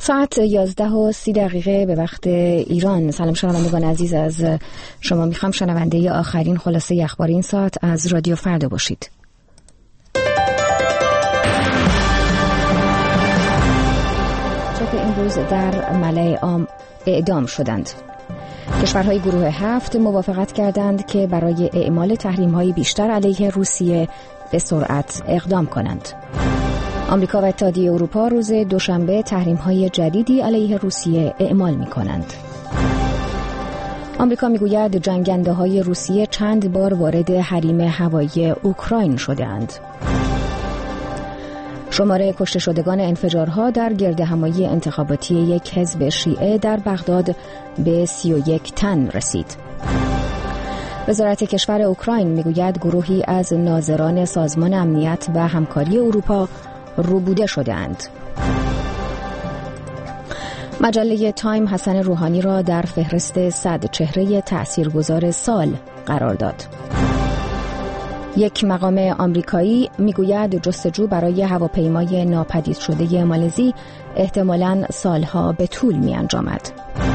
ساعت 11:30 به وقت ایران. سلام شنوندگان عزیز، از شما میخوام شنونده آخرین خلاصه اخبار این ساعت از رادیو فردا باشید. چه امروز در ملأ عام اعدام شدند. کشورهای گروه 7 موافقت کردند که برای اعمال تحریم‌های بیشتر علیه روسیه به سرعت اقدام کنند. آمریکا و اتحادیه اروپا روز دوشنبه تحریم‌های جدیدی علیه روسیه اعمال می‌کنند. آمریکا می‌گوید جنگنده‌های روسیه چند بار وارد حریم هوایی اوکراین شده‌اند. شماره کشته شدگان انفجارها در گردهمایی انتخاباتی یک حزب شیعه در بغداد به 31 تن رسید. وزارت کشور اوکراین میگوید گروهی از ناظران سازمان امنیت و همکاری اروپا ربوده شده‌اند. مجله تایم حسن روحانی را در فهرست 100 چهره تأثیرگذار سال قرار داد. یک مقام آمریکایی میگوید جستجو برای هواپیمای ناپدید شده مالزی احتمالاً سالها به طول می‌انجامد.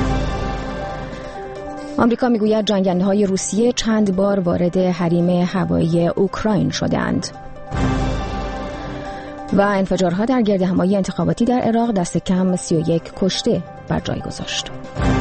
آمریکا میگوید جنگنده‌های روسیه چند بار وارد حریم هوایی اوکراین شده‌اند. و انفجارها در گردهمایی انتخاباتی در عراق دست کم 31 کشته بر جای گذاشت.